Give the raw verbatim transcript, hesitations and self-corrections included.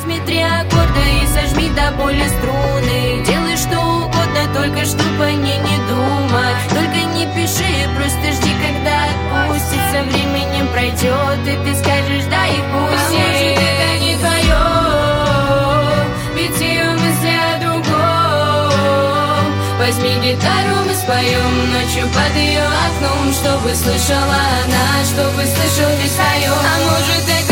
возьми три аккорда и сожми до боли струны. Делай что угодно, только чтоб о ней не думать. Только не пиши, просто жди, когда отпустит. Со временем пройдет, и ты скажешь да и пусть. А может это не твое, ведь ее мысли о другом. Возьми гитару, мы споем ночью под ее окном, чтобы слышала она, чтобы слышал весь район. А может это